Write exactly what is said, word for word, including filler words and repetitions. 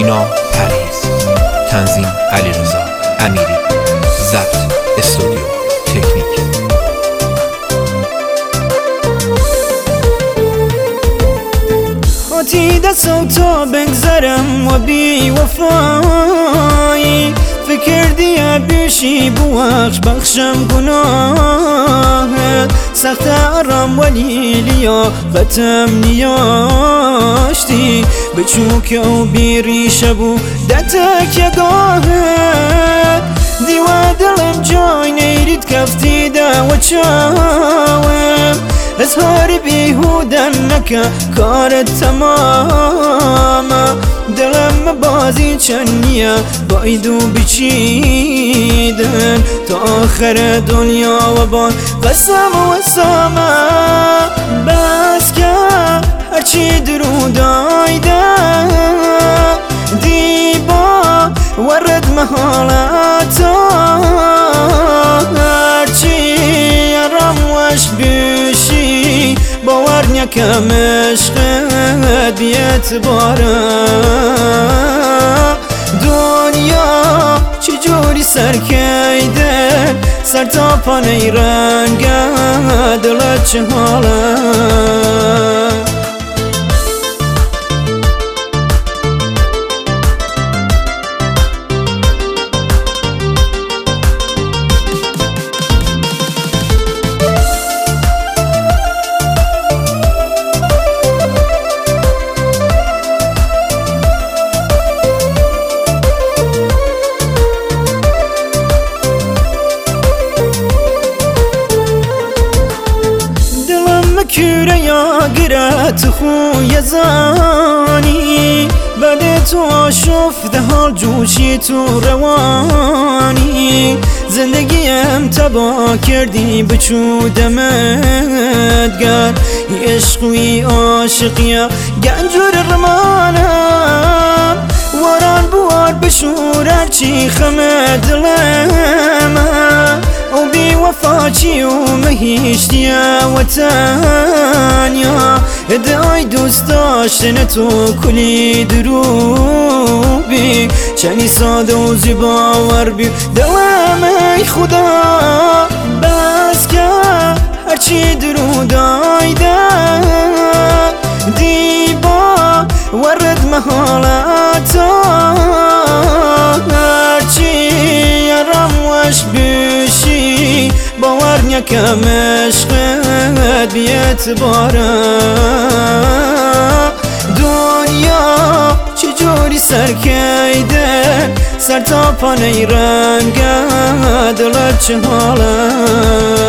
سینا پریز، تنظیم علیرضا امیری، ضبط استودیو تکنیک. خاطی دستو تا بگذرم و بی وفایی، فکر دیا بیشی بوخش بخشم گناه سخت ارم ولی لیا ختم نیاشتی بچوک و بیری شبو دتک یگاه دیوا دلم جای نیرید کفتی دا و چاوم اظهار بیهودن نکه کارت تمام دلم بازی چنیه بایدو بچیدن تا آخر دنیا و بان قسم و سامه بس که هرچی درود آیده دیبا ورد محالتا هرچی ارم وش بیشی باور نکم عشقت بی‌اعتباره دنیا چجوری سرکیده سر تا پا نیرنگه دلت چه حاله küre yağırat خوی زانی بعد تو آشفته حال جوشی تو روانی زندگیم تبا کردی بچودمت گر عشقی عاشقی گنجور رمانم واران بوار بشور هرچی خمه دلم او بی وفا چی و مهیشتیا و تنیا ادعای دوست داشتن تو کلی دروبی چنی ساده و زیباور بی دلم ای خدا بس که هرچی درود آیده دیبا ورد محالتا هرچی ارم وش بیشی باور نکم عشقت بی‌اعتباره دنیا چجوری سرکیده سر تا پا نیرنگه دلت چه حاله